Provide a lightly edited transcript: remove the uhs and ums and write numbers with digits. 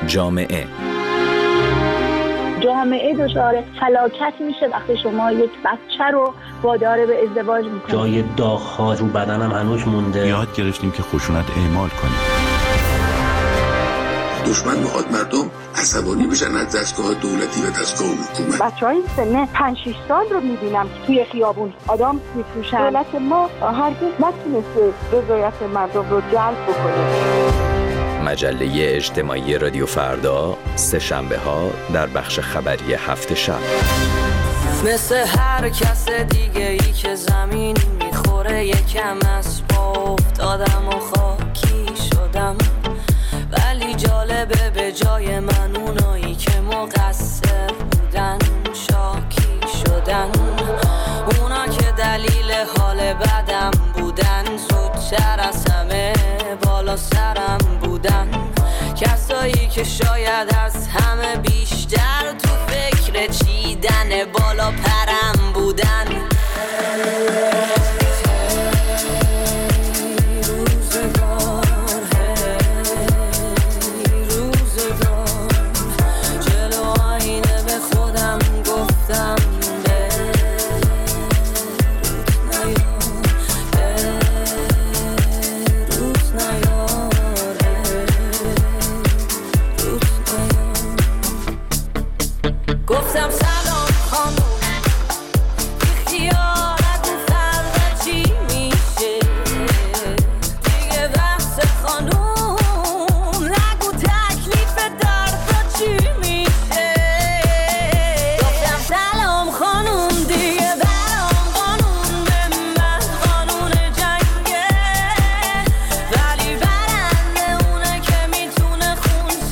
جامعه دچار فلاکت میشه وقتی شما یک بچه رو وادار به ازدواج میکنید. جای داغ‌ها رو بدنم هنوز مونده. یاد گرفتیم که خشونت اعمال کنیم. دشمن میخواد مردم عصبانی بشن از دستگاه دولتی و دستگاه حکومت. بچهای سن 5-6 سال رو میبینم توی خیابون آدم میفروشن. دولت ما هرگز نتونسته رضایت مردم رو جلب بکنه. مجله اجتماعی رادیو فردا، سه شنبه ها در بخش خبری هفت شب. مثل هر کس دیگه ای که زمین میخوره یکم از پا افتادم و خاکی شدم، ولی جالبه به جای من اونایی که مقصر بودن شاکی شدن. اونا که دلیل حال بدم بودن زودتر از همه بالا سرم بودن. کسایی که شاید از همه بیشتر تو فکر چیدن بالا پرم بودن.